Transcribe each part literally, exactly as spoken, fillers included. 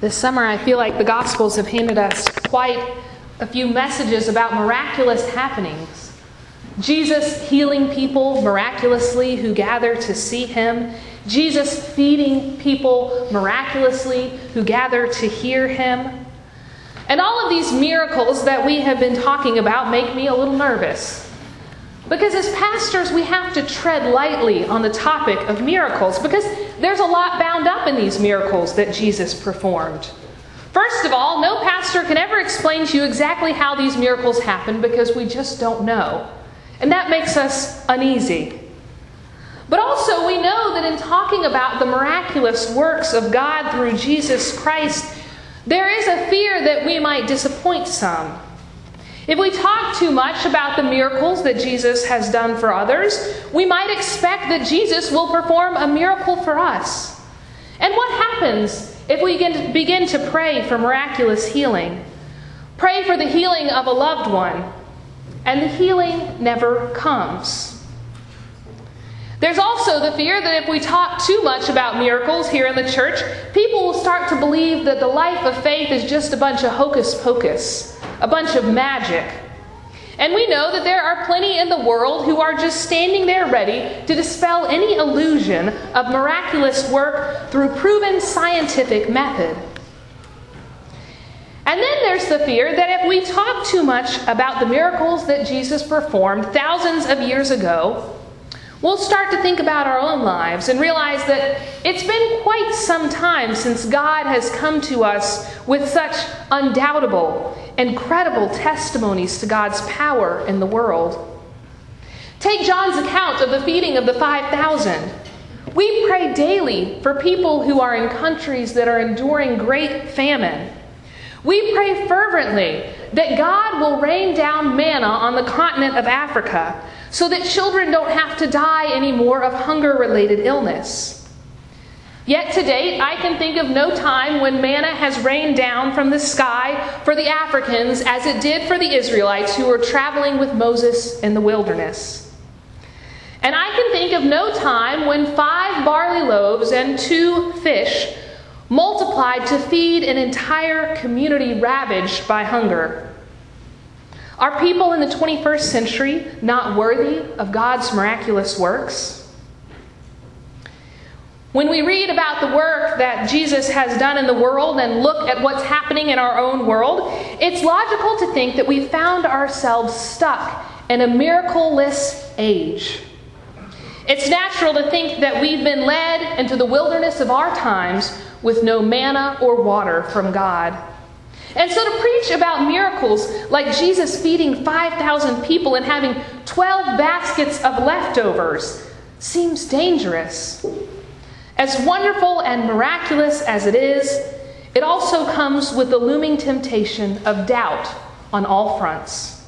This summer, I feel like the Gospels have handed us quite a few messages about miraculous happenings. Jesus healing people miraculously who gather to see him. Jesus feeding people miraculously who gather to hear him. And all of these miracles that we have been talking about make me a little nervous. Because as pastors, we have to tread lightly on the topic of miracles because there's a lot bound up in these miracles that Jesus performed. First of all, no pastor can ever explain to you exactly how these miracles happened because we just don't know. And that makes us uneasy. But also, we know that in talking about the miraculous works of God through Jesus Christ, there is a fear that we might disappoint some. If we talk too much about the miracles that Jesus has done for others, we might expect that Jesus will perform a miracle for us. And what happens if we begin to pray for miraculous healing? Pray for the healing of a loved one, and the healing never comes. There's also the fear that if we talk too much about miracles here in the church, people will start to believe that the life of faith is just a bunch of hocus pocus, a bunch of magic. And we know that there are plenty in the world who are just standing there ready to dispel any illusion of miraculous work through proven scientific method. And then there's the fear that if we talk too much about the miracles that Jesus performed thousands of years ago, we'll start to think about our own lives and realize that it's been quite some time since God has come to us with such undoubtable, incredible testimonies to God's power in the world. Take John's account of the feeding of the five thousand. We pray daily for people who are in countries that are enduring great famine. We pray fervently that God will rain down manna on the continent of Africa so that children don't have to die anymore of hunger-related illness. Yet to date, I can think of no time when manna has rained down from the sky for the Africans as it did for the Israelites who were traveling with Moses in the wilderness. And I can think of no time when five barley loaves and two fish multiplied to feed an entire community ravaged by hunger. Are people in the twenty-first century not worthy of God's miraculous works? When we read about the work that Jesus has done in the world and look at what's happening in our own world, it's logical to think that we found ourselves stuck in a miracle-less age. It's natural to think that we've been led into the wilderness of our times with no manna or water from God. And so to preach about miracles like Jesus feeding five thousand people and having twelve baskets of leftovers seems dangerous. As wonderful and miraculous as it is, it also comes with the looming temptation of doubt on all fronts.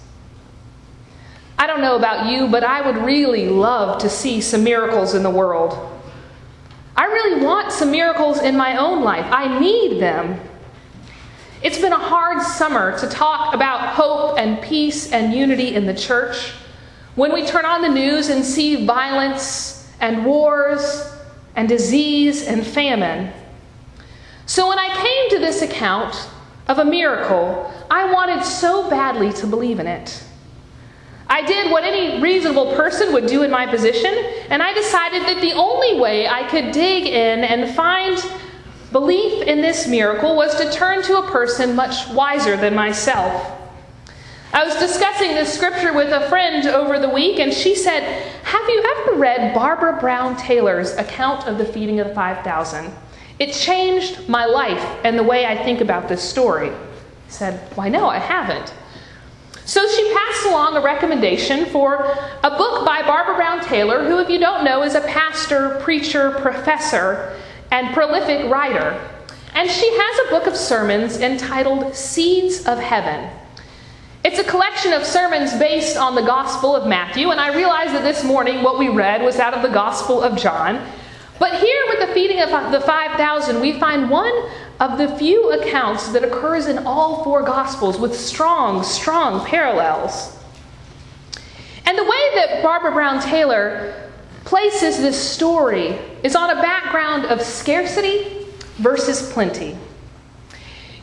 I don't know about you, but I would really love to see some miracles in the world. I really want some miracles in my own life. I need them. It's been a hard summer to talk about hope and peace and unity in the church when we turn on the news and see violence and wars and disease and famine. So when I came to this account of a miracle, I wanted so badly to believe in it. I did what any reasonable person would do in my position, and I decided that the only way I could dig in and find belief in this miracle was to turn to a person much wiser than myself. I was discussing this scripture with a friend over the week, and she said, "Have you ever read Barbara Brown Taylor's account of the feeding of the five thousand? It changed my life and the way I think about this story." I said, "Why, no, I haven't." So she passed along a recommendation for a book by Barbara Brown Taylor, who, if you don't know, is a pastor, preacher, professor, and prolific writer. And she has a book of sermons entitled Seeds of Heaven. It's a collection of sermons based on the Gospel of Matthew, and I realize that this morning what we read was out of the Gospel of John. But here with the feeding of the five thousand, we find one of the few accounts that occurs in all four Gospels with strong, strong parallels. And the way that Barbara Brown Taylor places this story is on a background of scarcity versus plenty.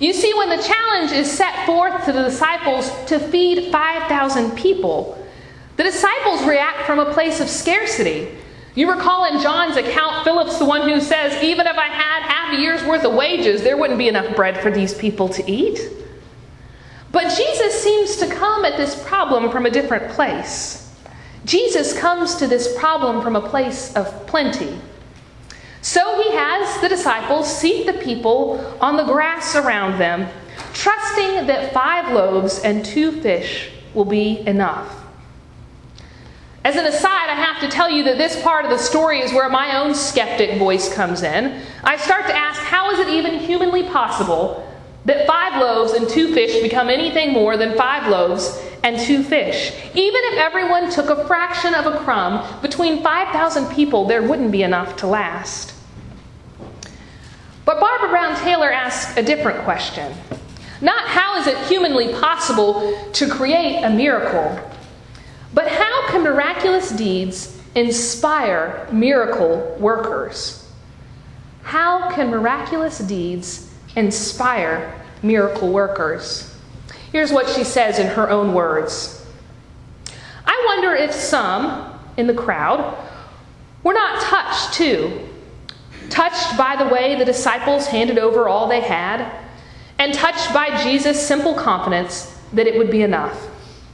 You see, when the challenge is set forth to the disciples to feed five thousand people, the disciples react from a place of scarcity. You recall in John's account, Philip's the one who says, even if I had half a year's worth of wages, there wouldn't be enough bread for these people to eat. But Jesus seems to come at this problem from a different place. Jesus comes to this problem from a place of plenty. So he has the disciples seat the people on the grass around them, trusting that five loaves and two fish will be enough. As an aside, I have to tell you that this part of the story is where my own skeptic voice comes in. I start to ask, how is it even humanly possible that five loaves and two fish become anything more than five loaves and two fish? Even if everyone took a fraction of a crumb, between five thousand people, there wouldn't be enough to last. But Barbara Brown Taylor asks a different question. Not how is it humanly possible to create a miracle, but how can miraculous deeds inspire miracle workers? How can miraculous deeds inspire miracle workers? Here's what she says in her own words. I wonder if some in the crowd were not touched too, touched by the way the disciples handed over all they had, and touched by Jesus' simple confidence that it would be enough.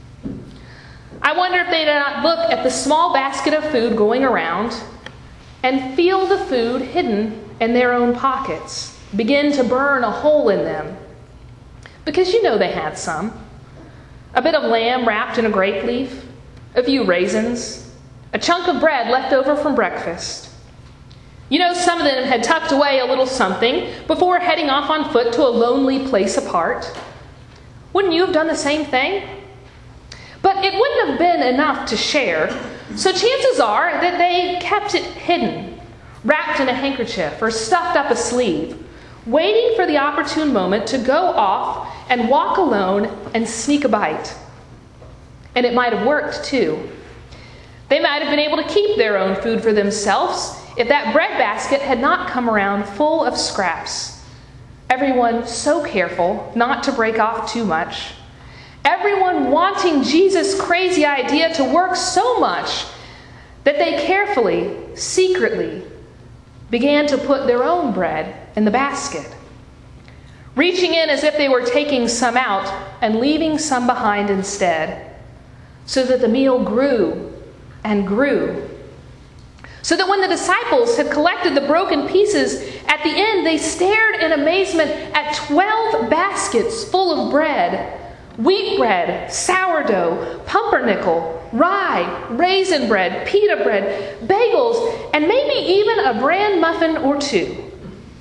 I wonder if they did not look at the small basket of food going around and feel the food hidden in their own pockets begin to burn a hole in them. Because you know they had some. A bit of lamb wrapped in a grape leaf, a few raisins, a chunk of bread left over from breakfast. You know some of them had tucked away a little something before heading off on foot to a lonely place apart. Wouldn't you have done the same thing? But it wouldn't have been enough to share, so chances are that they kept it hidden, wrapped in a handkerchief or stuffed up a sleeve, waiting for the opportune moment to go off and walk alone and sneak a bite. And it might have worked too. They might have been able to keep their own food for themselves if that bread basket had not come around full of scraps. Everyone so careful not to break off too much. Everyone wanting Jesus' crazy idea to work so much that they carefully, secretly, began to put their own bread in the basket, reaching in as if they were taking some out and leaving some behind instead, so that the meal grew and grew. So that when the disciples had collected the broken pieces, at the end they stared in amazement at twelve baskets full of bread. Wheat bread, sourdough, pumpernickel, rye, raisin bread, pita bread, bagels, and maybe even a bran muffin or two.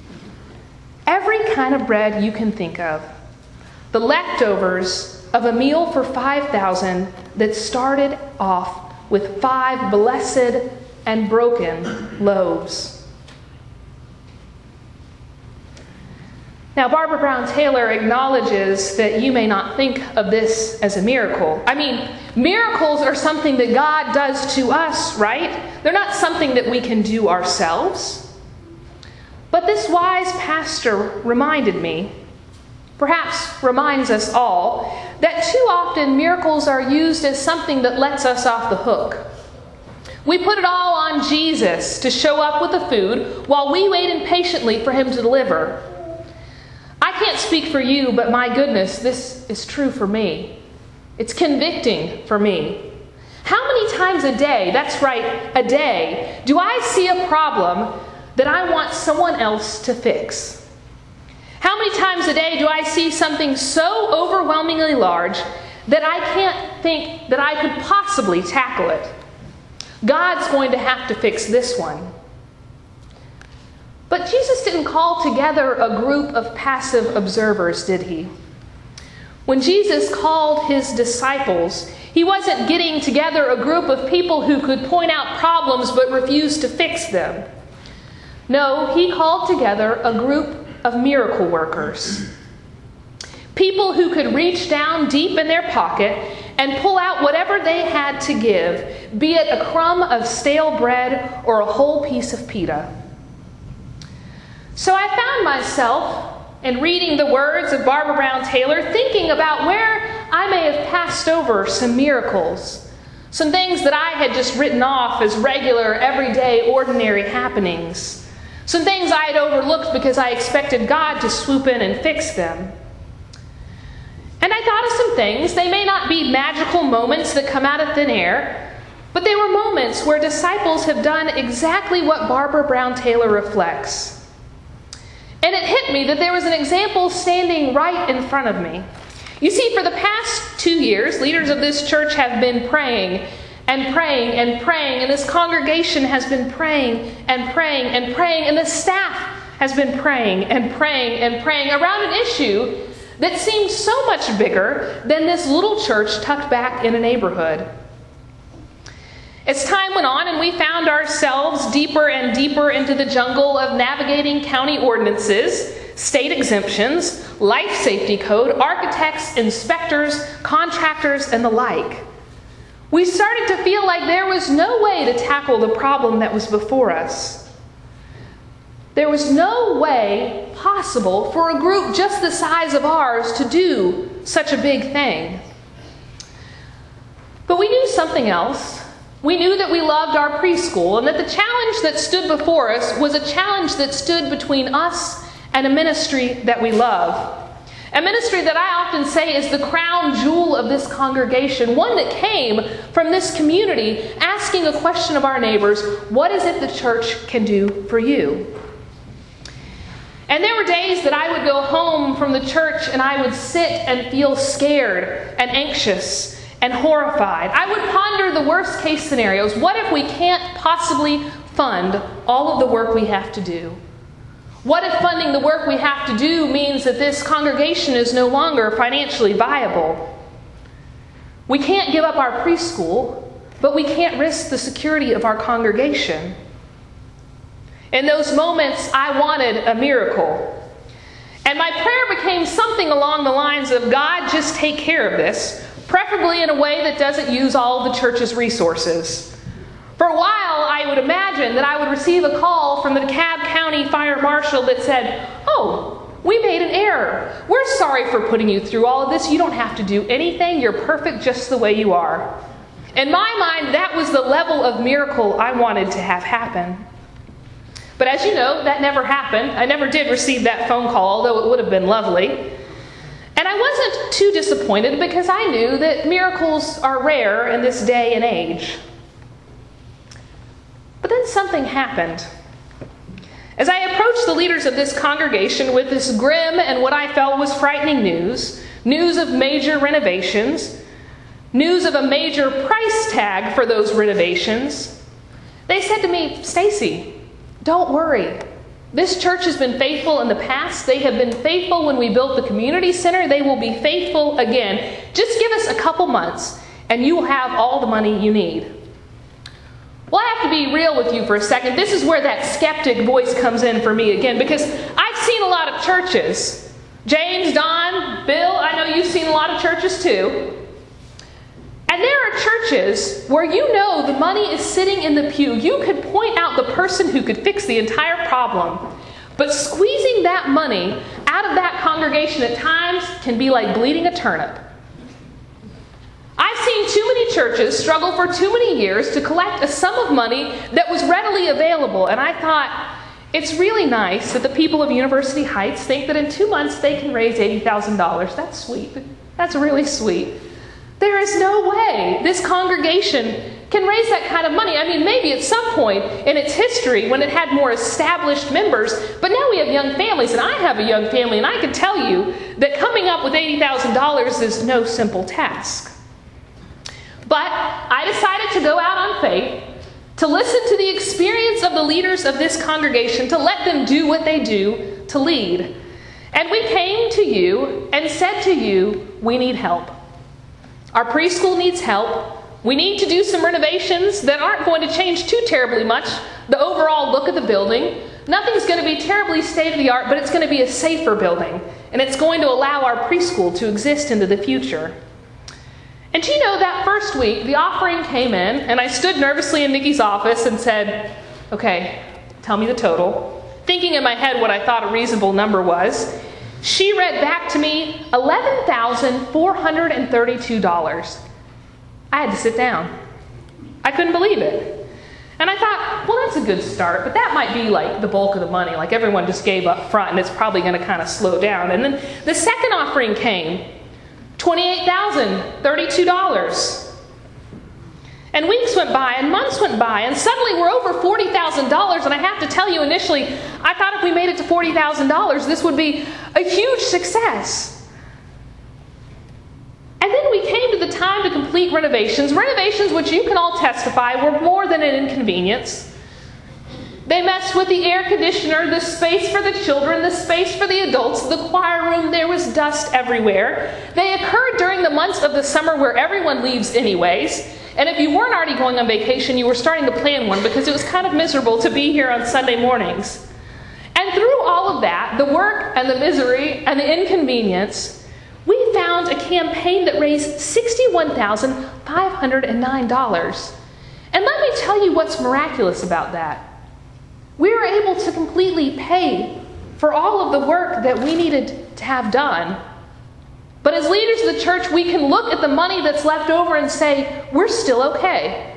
Every kind of bread you can think of. The leftovers of a meal for five thousand that started off with five blessed and broken loaves. Now, Barbara Brown Taylor acknowledges that you may not think of this as a miracle. I mean, miracles are something that God does to us, right? They're not something that we can do ourselves. But this wise pastor reminded me, perhaps reminds us all, that too often miracles are used as something that lets us off the hook. We put it all on Jesus to show up with the food while we wait impatiently for him to deliver. I can't speak for you, but my goodness, this is true for me. It's convicting for me. How many times a day, that's right, a day, do I see a problem that I want someone else to fix? How many times a day do I see something so overwhelmingly large that I can't think that I could possibly tackle it? God's going to have to fix this one. But Jesus didn't call together a group of passive observers, did he? When Jesus called his disciples, he wasn't getting together a group of people who could point out problems but refuse to fix them. No, he called together a group of miracle workers. People who could reach down deep in their pocket and pull out whatever they had to give, be it a crumb of stale bread or a whole piece of pita. So I found myself and reading the words of Barbara Brown Taylor, thinking about where I may have passed over some miracles, some things that I had just written off as regular, everyday, ordinary happenings, some things I had overlooked because I expected God to swoop in and fix them. And I thought of some things. They may not be magical moments that come out of thin air, but they were moments where disciples have done exactly what Barbara Brown Taylor reflects. And it hit me that there was an example standing right in front of me. You see, for the past two years, leaders of this church have been praying and praying and praying, and this congregation has been praying and praying and praying, and the staff has been praying and praying and praying around an issue that seemed so much bigger than this little church tucked back in a neighborhood. As time went on and we found ourselves deeper and deeper into the jungle of navigating county ordinances, state exemptions, life safety code, architects, inspectors, contractors, and the like, we started to feel like there was no way to tackle the problem that was before us. There was no way possible for a group just the size of ours to do such a big thing. But we knew something else. We knew that we loved our preschool and that the challenge that stood before us was a challenge that stood between us and a ministry that we love. A ministry that I often say is the crown jewel of this congregation, one that came from this community asking a question of our neighbors, what is it the church can do for you? And there were days that I would go home from the church and I would sit and feel scared and anxious and horrified. I would ponder the worst case scenarios. What if we can't possibly fund all of the work we have to do? What if funding the work we have to do means that this congregation is no longer financially viable? We can't give up our preschool, but we can't risk the security of our congregation. In those moments, I wanted a miracle. And my prayer became something along the lines of, God, just take care of this, preferably in a way that doesn't use all of the church's resources. For a while, I would imagine that I would receive a call from the DeKalb County Fire Marshal that said, oh, we made an error. We're sorry for putting you through all of this. You don't have to do anything. You're perfect just the way you are. In my mind, that was the level of miracle I wanted to have happen. But as you know, that never happened. I never did receive that phone call, although it would have been lovely. And I wasn't too disappointed because I knew that miracles are rare in this day and age. But then something happened. As I approached the leaders of this congregation with this grim and what I felt was frightening news, news of major renovations, news of a major price tag for those renovations, they said to me, Stacy, don't worry. This church has been faithful in the past. They have been faithful when we built the community center. They will be faithful again. Just give us a couple months and you will have all the money you need. Well, I have to be real with you for a second. This is where that skeptic voice comes in for me again, because I've seen a lot of churches. James, Don, Bill, I know you've seen a lot of churches too. And there are churches where you know the money is sitting in the pew. You could point out the person who could fix the entire problem. But squeezing that money out of that congregation at times can be like bleeding a turnip. I've seen too many churches struggle for too many years to collect a sum of money that was readily available. And I thought, it's really nice that the people of University Heights think that in two months they can raise eighty thousand dollars. That's sweet. That's really sweet. There is no way this congregation can raise that kind of money. I mean, maybe at some point in its history when it had more established members, but now we have young families, and I have a young family, and I can tell you that coming up with eighty thousand dollars is no simple task. But I decided to go out on faith, to listen to the experience of the leaders of this congregation, to let them do what they do, to lead. And we came to you and said to you, we need help. Our preschool needs help. We need to do some renovations that aren't going to change too terribly much the overall look of the building. Nothing's going to be terribly state-of-the-art, but it's going to be a safer building. And it's going to allow our preschool to exist into the future. And you know, that first week, the offering came in, and I stood nervously in Nikki's office and said, okay, tell me the total, thinking in my head what I thought a reasonable number was. She read back to me eleven thousand four hundred thirty-two dollars. I had to sit down. I couldn't believe it. And I thought, well, that's a good start, but that might be like the bulk of the money. Like everyone just gave up front, and it's probably going to kind of slow down. And then the second offering came, twenty-eight thousand thirty-two dollars. And weeks went by, and months went by, and suddenly we're over forty thousand dollars. And I have to tell you, initially, I thought if we made it to forty thousand dollars, this would be a huge success. And then we came to the time to complete renovations. Renovations, which you can all testify, were more than an inconvenience. They messed with the air conditioner, the space for the children, the space for the adults, the choir room. There was dust everywhere. They occurred during the months of the summer where everyone leaves anyways. And if you weren't already going on vacation, you were starting to plan one because it was kind of miserable to be here on Sunday mornings. And through all of that, the work and the misery and the inconvenience, we found a campaign that raised sixty-one thousand five hundred nine dollars. And let me tell you what's miraculous about that. We were able to completely pay for all of the work that we needed to have done. But as leaders of the church, we can look at the money that's left over and say, we're still okay.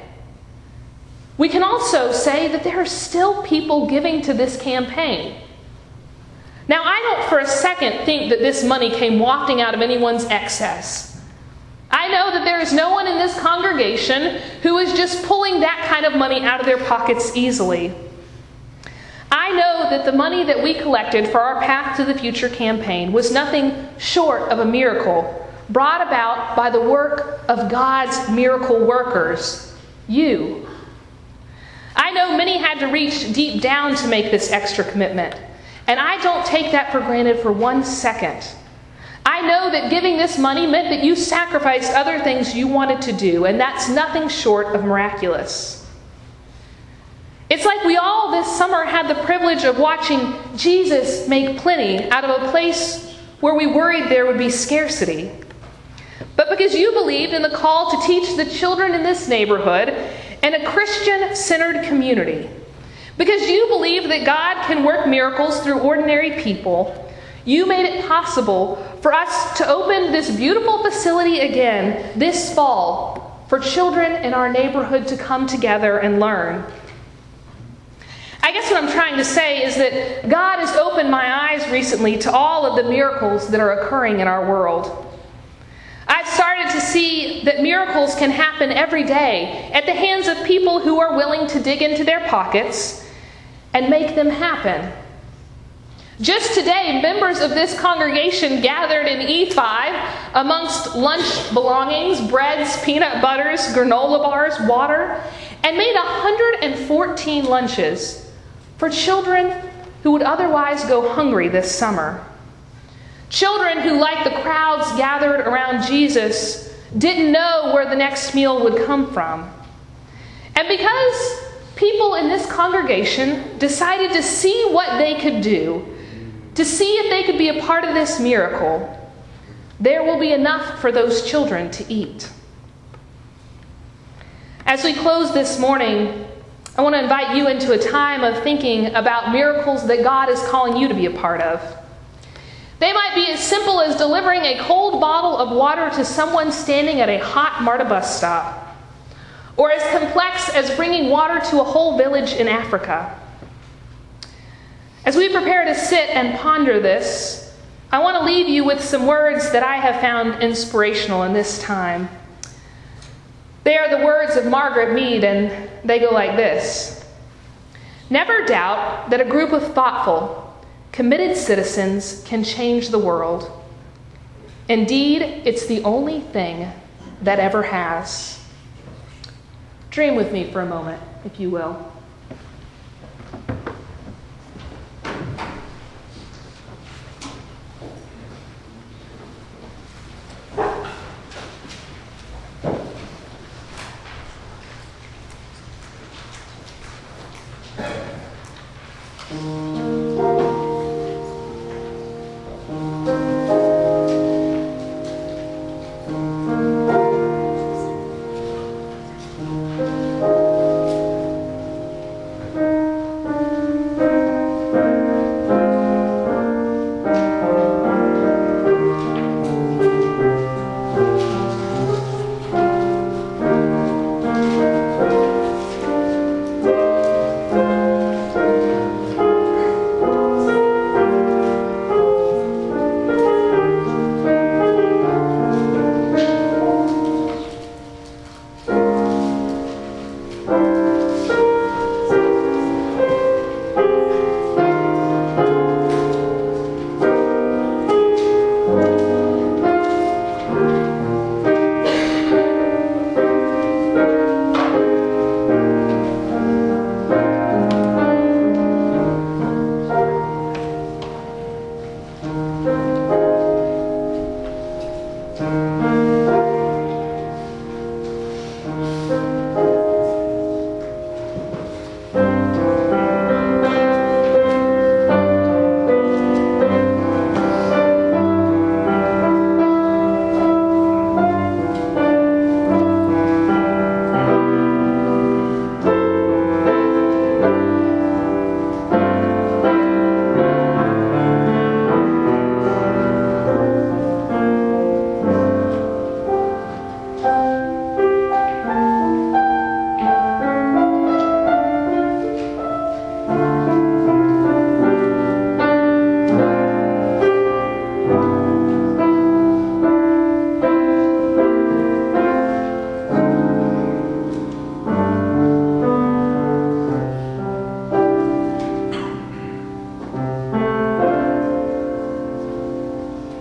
We can also say that there are still people giving to this campaign. Now, I don't for a second think that this money came wafting out of anyone's excess. I know that there is no one in this congregation who is just pulling that kind of money out of their pockets easily. I know that the money that we collected for our Path to the Future campaign was nothing short of a miracle brought about by the work of God's miracle workers, you. I know many had to reach deep down to make this extra commitment, and I don't take that for granted for one second. I know that giving this money meant that you sacrificed other things you wanted to do, and that's nothing short of miraculous. It's like we all this summer had the privilege of watching Jesus make plenty out of a place where we worried there would be scarcity. But because you believed in the call to teach the children in this neighborhood and a Christian-centered community, because you believe that God can work miracles through ordinary people, you made it possible for us to open this beautiful facility again this fall for children in our neighborhood to come together and learn. I guess what I'm trying to say is that God has opened my eyes recently to all of the miracles that are occurring in our world. I've started to see that miracles can happen every day at the hands of people who are willing to dig into their pockets and make them happen. Just today, members of this congregation gathered in E five amongst lunch belongings, breads, peanut butters, granola bars, water, and made one hundred fourteen lunches for children who would otherwise go hungry this summer. Children who, like the crowds gathered around Jesus, didn't know where the next meal would come from. And because people in this congregation decided to see what they could do, to see if they could be a part of this miracle, there will be enough for those children to eat. As we close this morning, I want to invite you into a time of thinking about miracles that God is calling you to be a part of. They might be as simple as delivering a cold bottle of water to someone standing at a hot MARTA bus stop, or as complex as bringing water to a whole village in Africa. As we prepare to sit and ponder this, I want to leave you with some words that I have found inspirational in this time. They are the words of Margaret Mead, and they go like this. Never doubt that a group of thoughtful, committed citizens can change the world. Indeed, it's the only thing that ever has. Dream with me for a moment, if you will.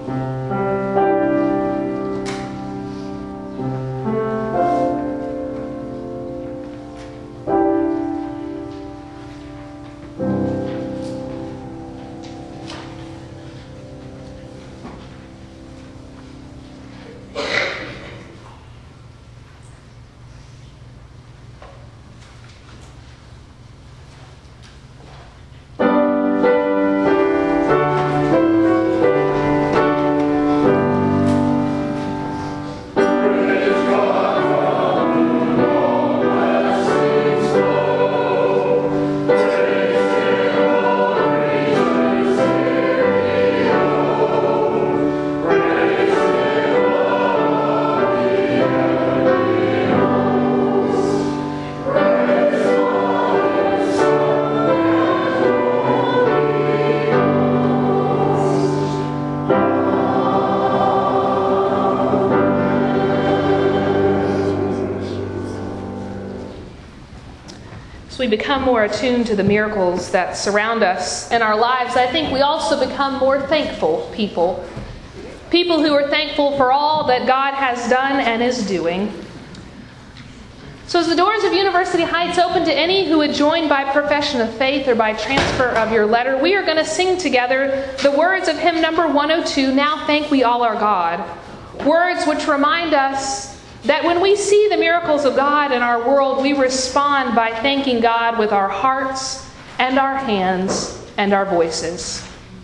We become more attuned to the miracles that surround us in our lives, I think we also become more thankful people. People who are thankful for all that God has done and is doing. So as the doors of University Heights open to any who would join by profession of faith or by transfer of your letter, we are going to sing together the words of hymn number one oh two, Now Thank We All Our God. Words which remind us that when we see the miracles of God in our world, we respond by thanking God with our hearts and our hands and our voices.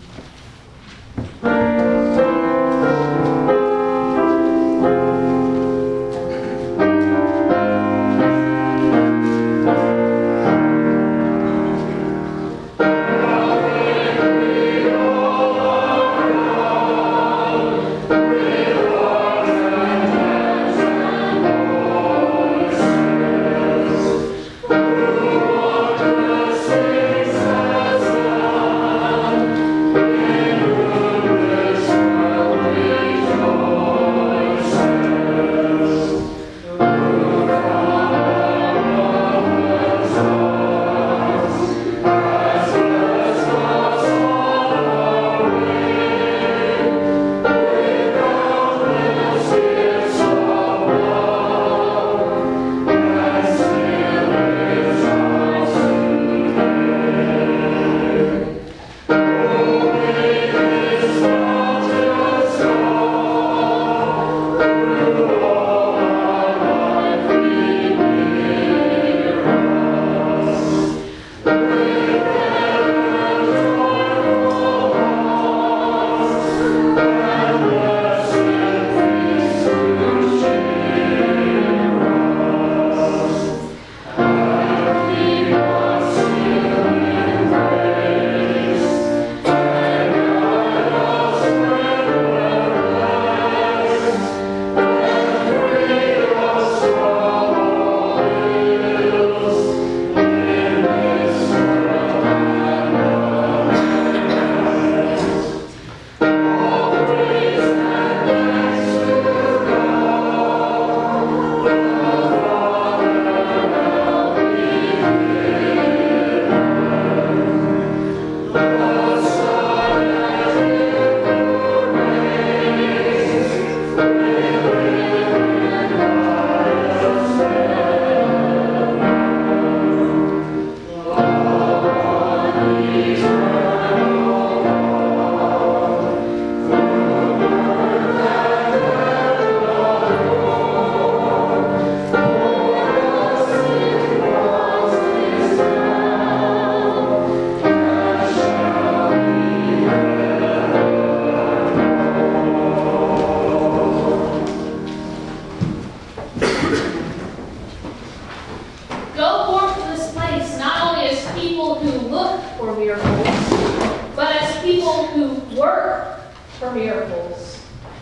for miracles.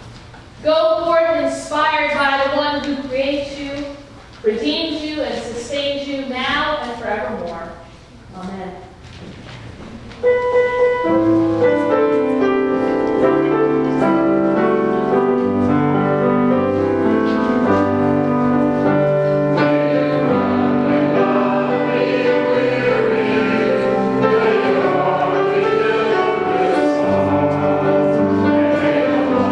Go forth inspired by the one who creates you, redeems you, and sustains you now and forevermore. Amen. Thank you.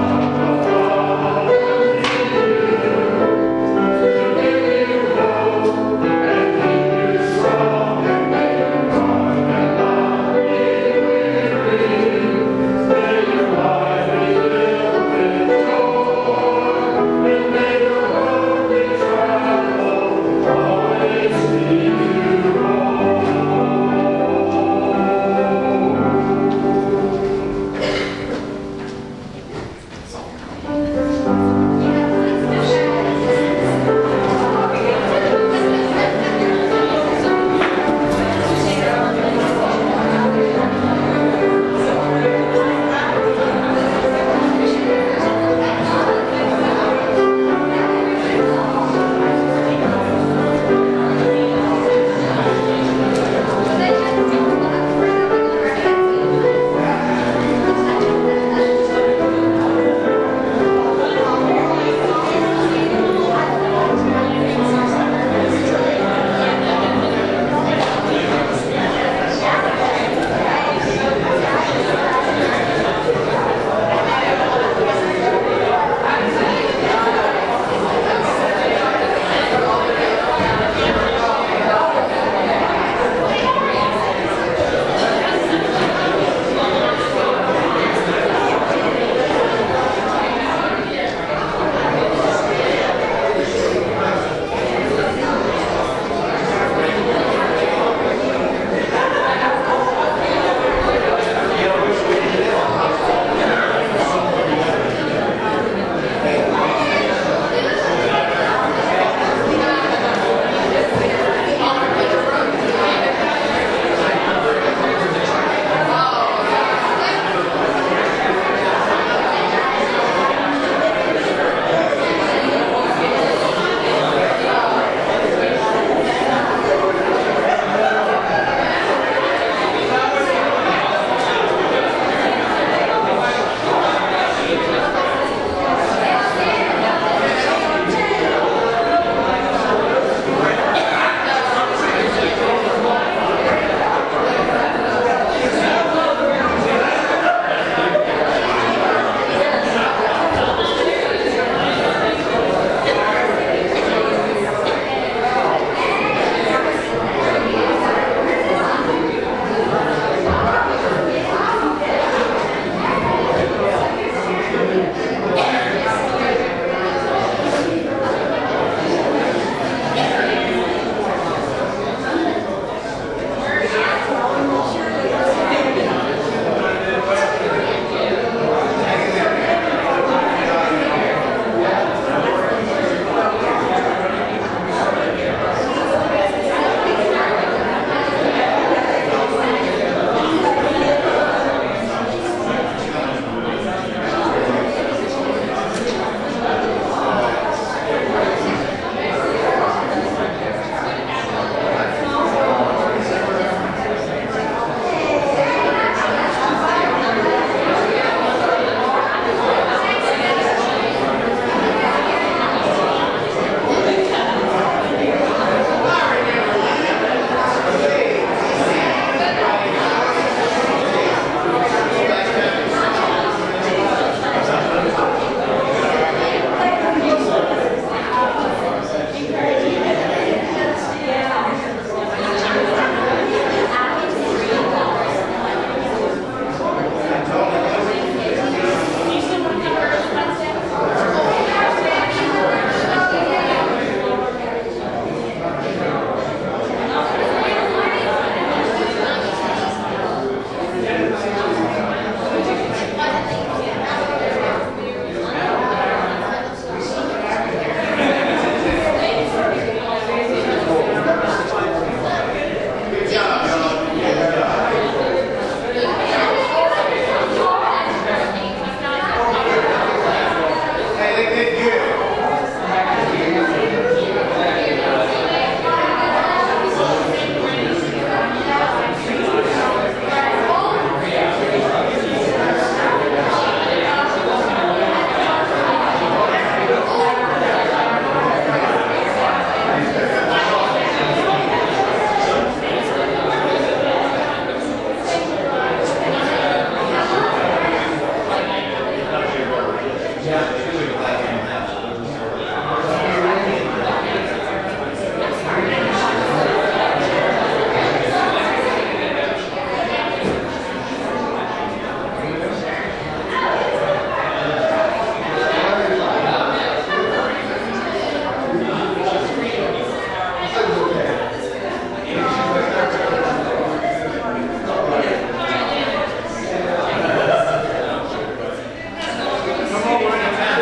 Come over and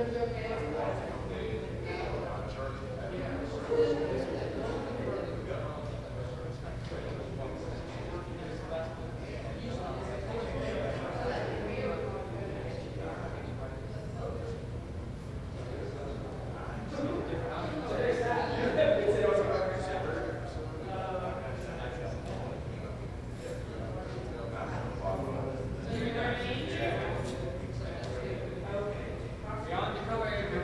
Beyond the color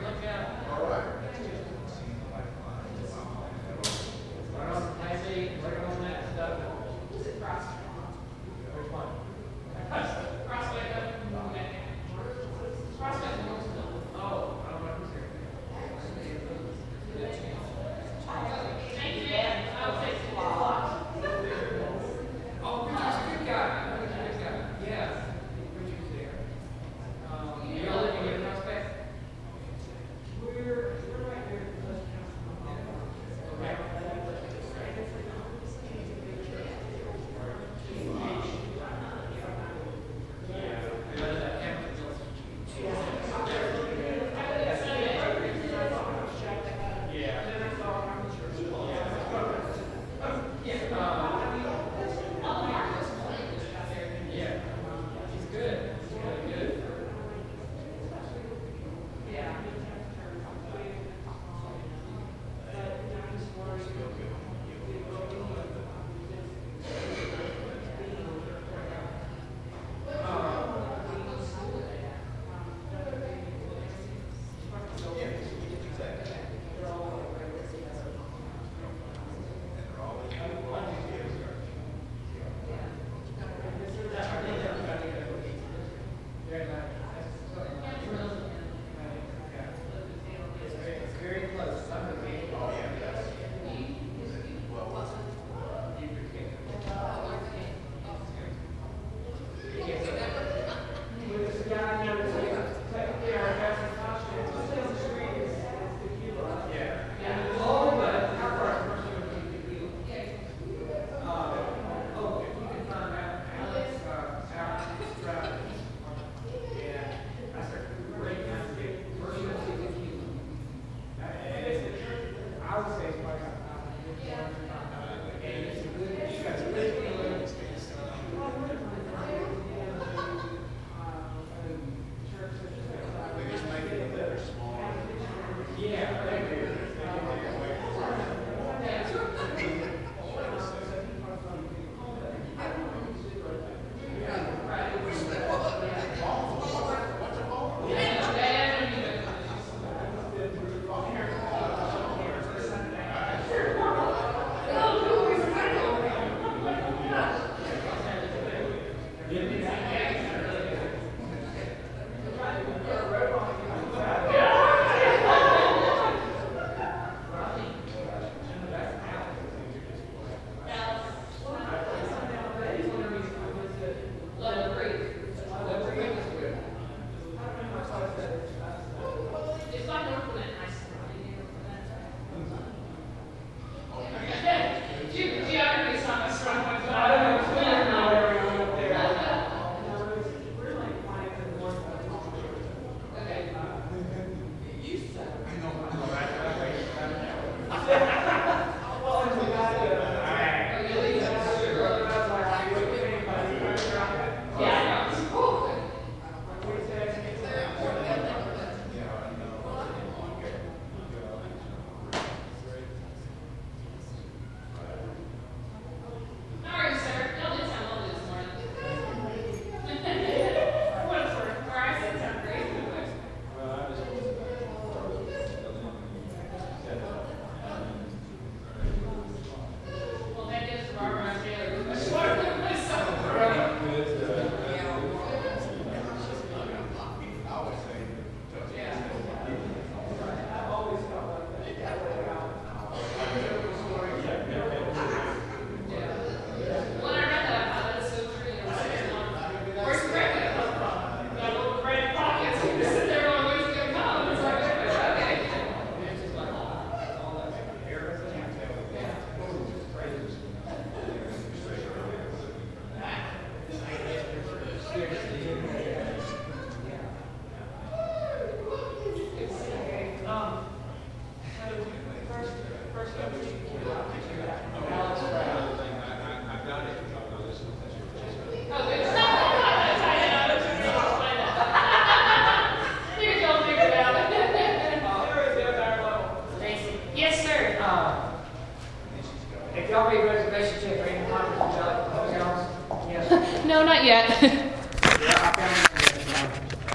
y'all made reservations yet for any conference with y'all? Yes. No, not yet. Yeah, I found it.